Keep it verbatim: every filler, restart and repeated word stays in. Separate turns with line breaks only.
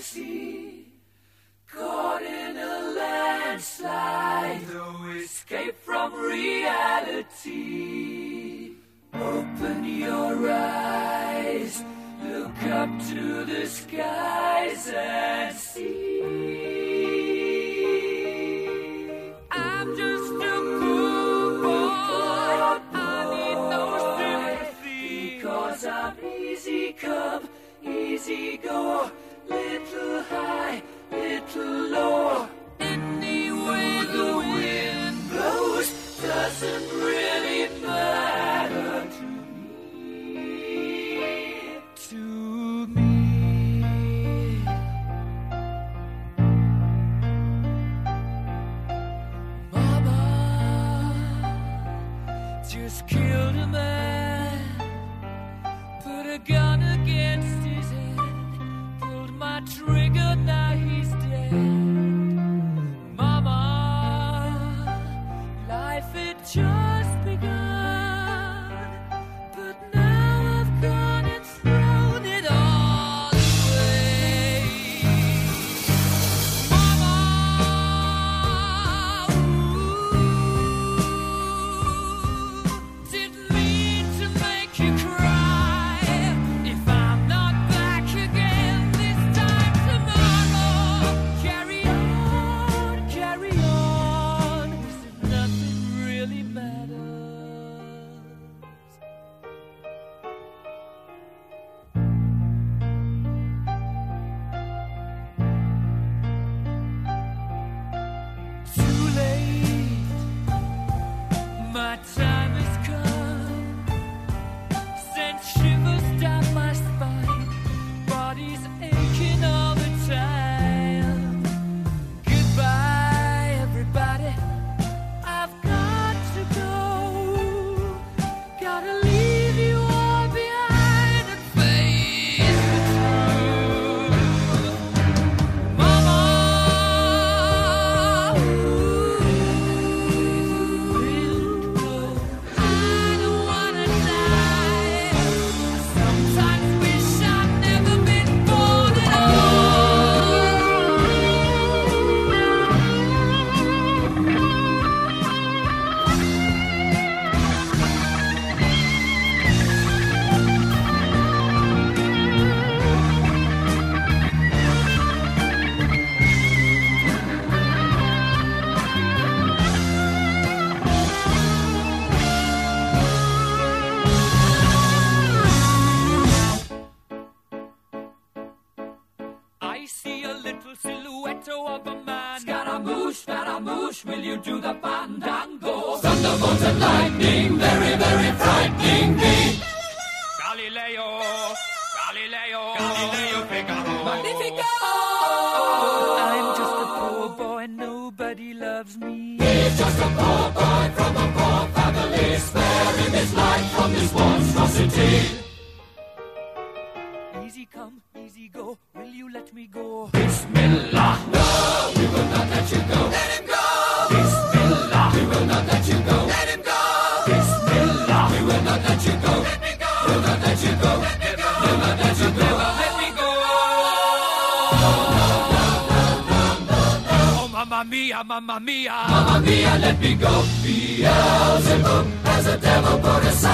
sea, caught in a landslide, no escape from reality. Open your eyes, look up to the skies and see. I'm just a poor boy, I need no sympathy, because I'm easy come, easy go, little high, little low. Any way the wind blows doesn't really matter to me, to me. Mama just killed a man, put a gun against his head, pulled my trigger, now he's dead. Mama, life had just begun, but now I've gone and thrown it all away. Mama, ooh, didn't mean to make you cry. If I'm not back again this time tomorrow, carry on, carry on, as if nothing really matters. Too late, my time has come, sent shivers down my spine, body's aching all the time. Goodbye, everybody, I've got to go, gotta leave you all behind and face the truth. Mama, ooh, I don't wanna die. Sometimes wish I'd never been born at I see a little silhouette of a man. Scaramouche, Scaramouche, will you do the fandango? Thunderbolt and lightning, very, very frightening me. Galileo, Galileo, Galileo Figaro. Magnifico! I'm just a poor boy, nobody loves me. He's just a poor boy from a poor family, sparing his life from this monstrosity. Easy come, easy go, will you let me go? Bismillah, no, we will not let you go. Let him go! Bismillah, we will not let you go. Let him go! Bismillah, we will not let you go. Let me go! We'll not let you go. Let me go! We'll not let you go. Let me go! Oh, mamma mia, mamma mia. Mamma mia, let me go. Beelzebub has a devil put aside.